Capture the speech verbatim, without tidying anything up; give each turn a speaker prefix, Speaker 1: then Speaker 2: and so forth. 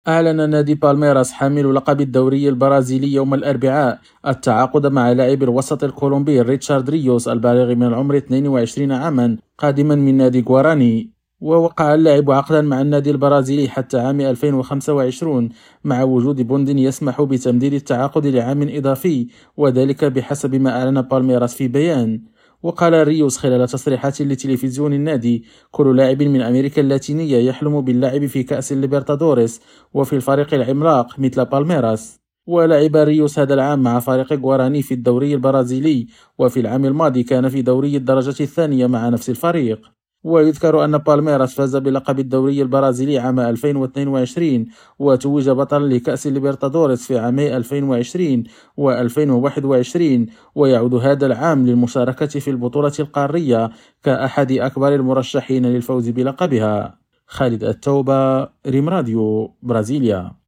Speaker 1: أعلن نادي بالميراس حامل لقب الدوري البرازيلي يوم الأربعاء التعاقد مع لاعب الوسط الكولومبي ريتشارد ريوس البالغ من العمر اثنين وعشرين عاما قادما من نادي غواراني. ووقع اللاعب عقدا مع النادي البرازيلي حتى عام ألفين وخمسة وعشرين مع وجود بند يسمح بتمديد التعاقد لعام إضافي، وذلك بحسب ما أعلن بالميراس في بيان. وقال ريوس خلال تصريحات لتلفزيون النادي: كل لاعب من أمريكا اللاتينية يحلم باللعب في كأس الليبرتادوريس وفي الفريق العملاق مثل بالميراس. ولعب ريوس هذا العام مع فريق غواراني في الدوري البرازيلي، وفي العام الماضي كان في دوري الدرجة الثانية مع نفس الفريق. ويذكر أن بالميراس فاز بلقب الدوري البرازيلي عام ألفين واثنين وعشرين، وتوج بطلا لكأس الليبرتادوريس في عامي ألفين وعشرين و2021، ويعود هذا العام للمشاركة في البطولة القارية كأحد أكبر المرشحين للفوز بلقبها. خالد التوبة، ريم راديو، برازيليا.